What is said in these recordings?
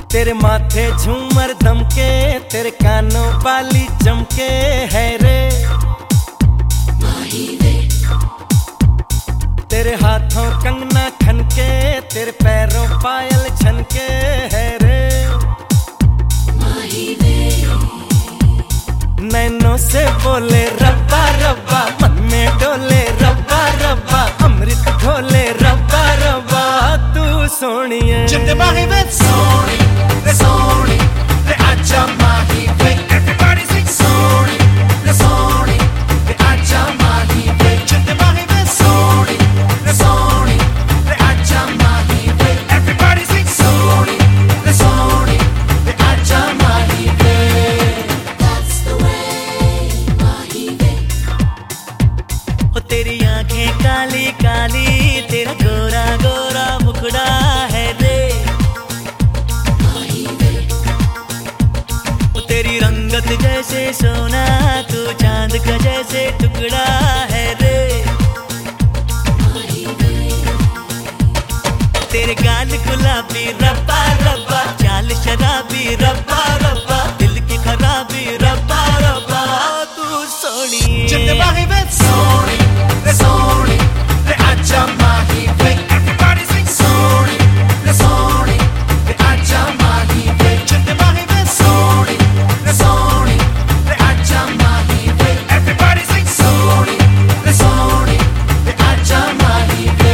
तेरे माथे झूमर दमके, तेरे कानों वाली चमके है रे माही वे। तेरे हाथों कंगना खनके, तेरे पैरों पायल छनके है रे माही वे। नैनों से बोले रब्बा रब्बा, मन में डोले रब्बा रब्बा, अमृत घोले रब्बा रब्बा, तू सोनिए जिंदे माही वे सोनी रे सोनी रे आजा माही वे। Everybody sing सोनी रे सोनी रे आजा माही वे। जिंदे माही वे सोनी रे सोनी रे आजा माही वे। Everybody sing सोनी रे सोनी रे आजा माही वे। That's the way माही वे। ओ तेरी आंखें काली काली, तेरा गोरा गोरा मुखड़ा है रे माही वे। ओ तेरी रंगत जैसे सोना, तू चांद का जैसे टुकड़ा है रे माही वे। तेरे गाल गुलाबी रब्बा रब्बा, चाल शराबी रब्बा रब्बा, दिल की खराबी रब्बा रब्बा, तू सोनिए जिंदे माही वे सोनी रे सोनी रे आजा माही वे। Everybody sing सोनी रे सोनी रे आजा माही वे। जिंदे माही वे सोनी रे सोनी रे आजा माही वे। Everybody sing सोनी रे सोनी रे आजा माही वे।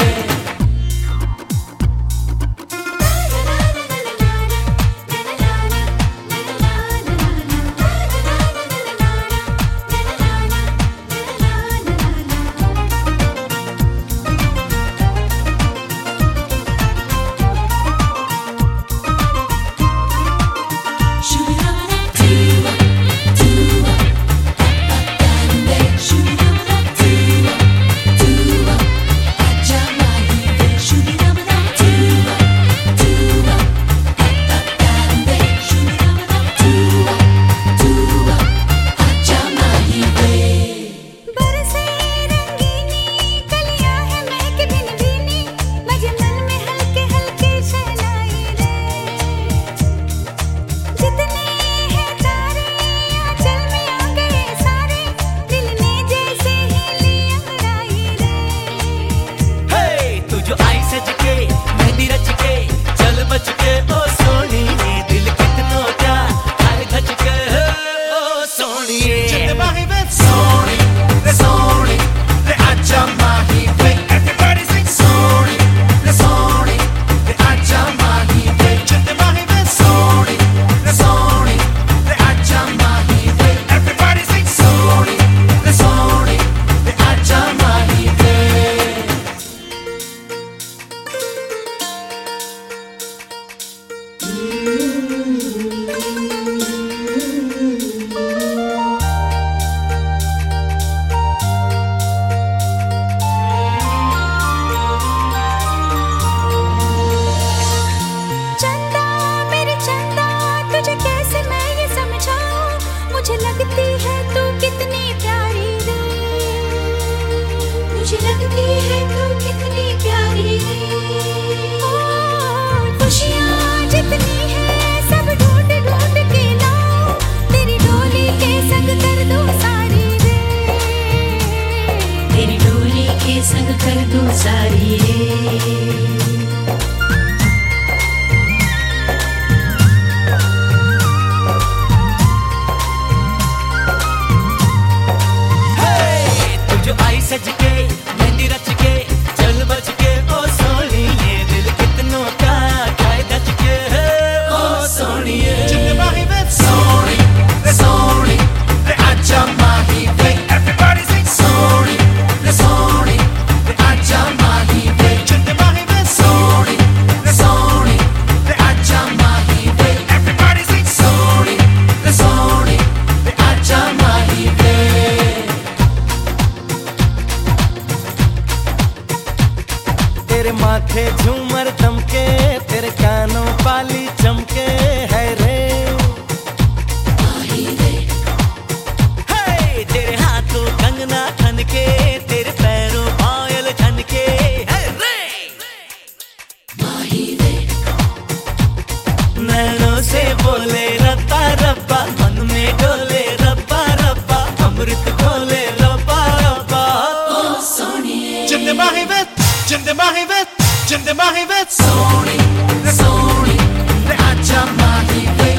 संग कर दूं सारी रे। तू जो आई सज के, मेहंदी रच के, चल बच के, ओ सोनिए, दिल कितनों का खाए दच के, ओ सोनिए। जिंदे माही वे सोनी रे सोनी रे आजा माही वे। Everybody sing सोनी रे सोनी रे आजा माही वे। जिंदे माही वे सोनी रे सोनी रे आजा माही वे। Everybody sing सोनी रे सोनी रे आजा माही वे। तेरे माथे झूमर दमके, तेरे कानों वाली चमके है रे माही वे। हे तेरे हाथों कंगना खनके, तेरे पैरों पायल छनके है रे माही वे। जिंदे माही वे सोनी रे आजा माही वे